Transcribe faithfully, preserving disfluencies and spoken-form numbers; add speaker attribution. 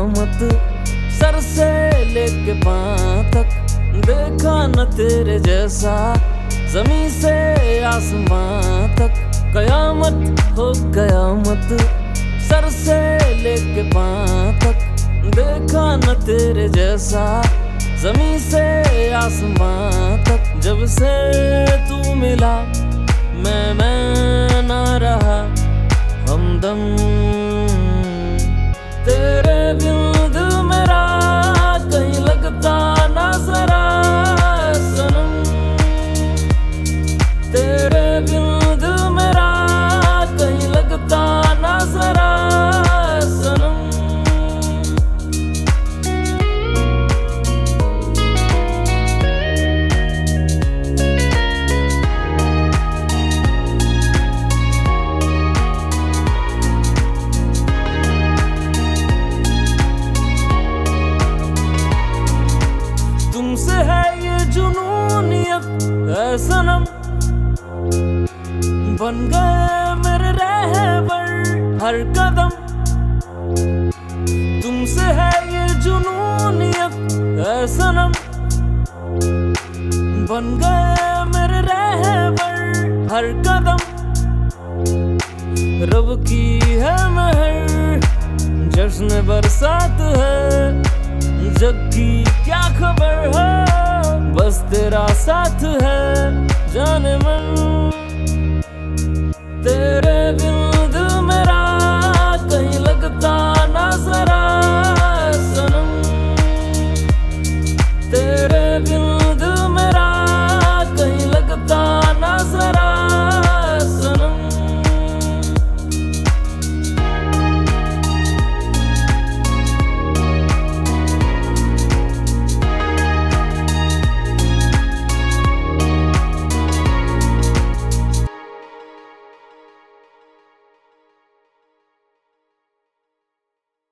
Speaker 1: कयामत। Sir से लेके पांव तक देखा न तेरे जैसा, जमीन से आसमां तक कयामत हो कयामत। सर से लेके पांव तक देखा न तेरे जैसा, जमीन से आसमां तक। जब से तू मिला मैं मैं ना रहा हमदम, तेरे बिन दिल मेरा कहीं लगता ना जरा सनम। तेरे बिन दिल मेरा कहीं लगता ना जरा सनम। तुमसे है ये जुनूनियत है सनम, बन गए मेरे रहबर हर कदम। तुमसे है ये जुनूनियत है सनम, बन गए मेरे रहबर हर कदम। रब की है महर जश्न बरसात है, जग की क्या खबर है बस तेरा साथ है जाने मन। तेरे